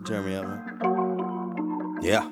Turn me up, man. Yeah.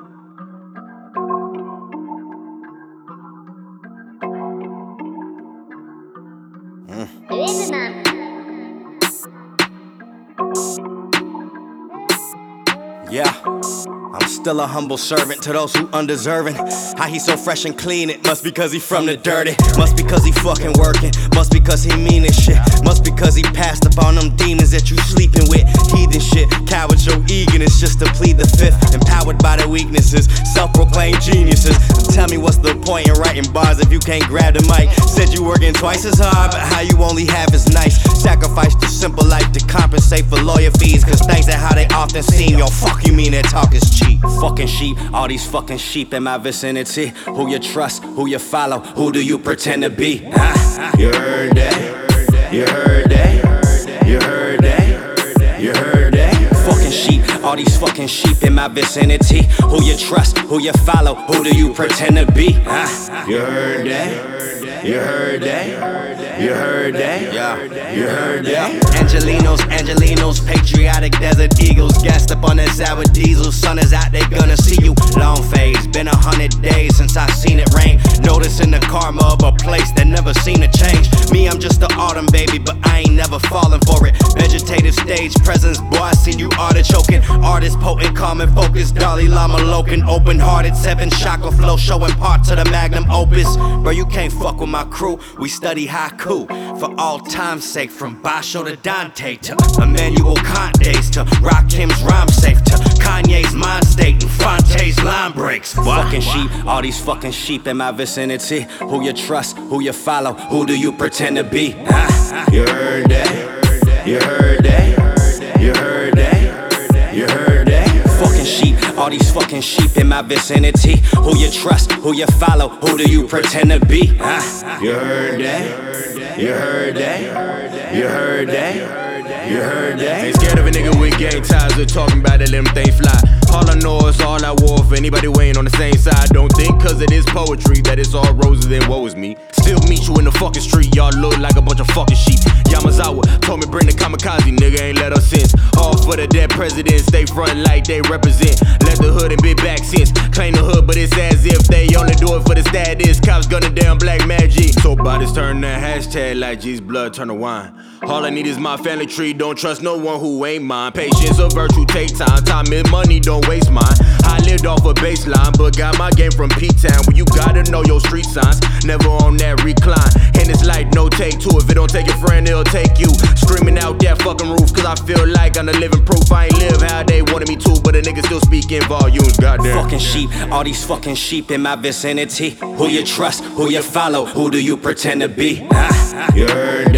Yeah. I'm still a humble servant to those who undeserving. How he so fresh and clean, it must be cause he from the dirty. Must be cause he fucking working. Must be cause he mean as shit. Must be cause he passed up on them demons that you sleeping with. Heathen shit, coward your eagerness just to plead the fifth. Empowered by the weaknesses, self-proclaimed geniuses. Tell me what's the point in writing bars if you can't grab the mic. Said you working twice as hard, but how you only half is nice. Sacrifice the simple life to compensate for lawyer fees. Cause things are how they often seem. Yo, fuck you mean that talk is cheap. Fucking sheep, all these fucking sheep in my vicinity. Who you trust, who you follow, who do you pretend to be? You heard that, you heard that, you heard that, you heard that. Fucking sheep, all these fucking sheep in my vicinity. Who you trust, who you follow, who do you pretend to be? You heard that, you heard that, you heard that, yeah, you heard that. Angelinos, patriotic desert eagles. Gassed up on that sour diesel. Sun is out, they gonna see you. Long phase, been 100 days since I seen it rain. Noticing the karma of a place that never seemed to change. Me, I'm just the autumn baby, but I ain't never falling for it. Vegetative stage presence, boy, I seen you artichoking. Artist potent, calm and focused. Dalai Lama Loken, open-hearted, 7 chakra flow, showing part to the magnum opus. Bro, you can't fuck with my crew. We study haiku for all time's sake, from Basho to Dante to Emmanuel Kante's to Rakim's rhyme safe to Kanye's mind state and Fonte's line breaks. Fucking sheep, all these fucking sheep in my vicinity. Who you trust, who you follow, who do you pretend to be? You heard that, you heard that, you heard that, you heard that. Fucking sheep, all these fucking sheep in my vicinity. Who you trust, who you follow, who do you pretend to be? You heard that, you heard that, you heard that. You heard that? Ain't scared of a nigga with gang ties or talking about it, let them things fly. All I know is all I war for anybody weighing on the same side. Don't think cause it is poetry that it's all roses and woe is me. Still meet you in the fucking street, y'all look like a bunch of fucking sheep. Yamazawa told me bring the kamikaze, nigga ain't let us since. All for the dead presidents, they front like they represent. Let the hood and big back since. Claim the hood, but it's as if they only do it for the status. Cops gunning down black magic. So bodies turn the hashtag like G's blood turn to wine. All I need is my family tree, don't trust no one who ain't mine. Patience or virtue take time, time is money, don't waste mine. I lived off a baseline, but got my game from P-Town. Where you gotta know your street signs, never on that recline. And it's like no take two, if it don't take your friend, it'll take you. Screaming out that fucking roof, cause I feel like I'm the living proof. I ain't live how they wanted me to, but a nigga still speak in volumes, goddamn. Fucking sheep, all these fucking sheep in my vicinity. Who you trust, who you follow, who do you pretend to be? You heard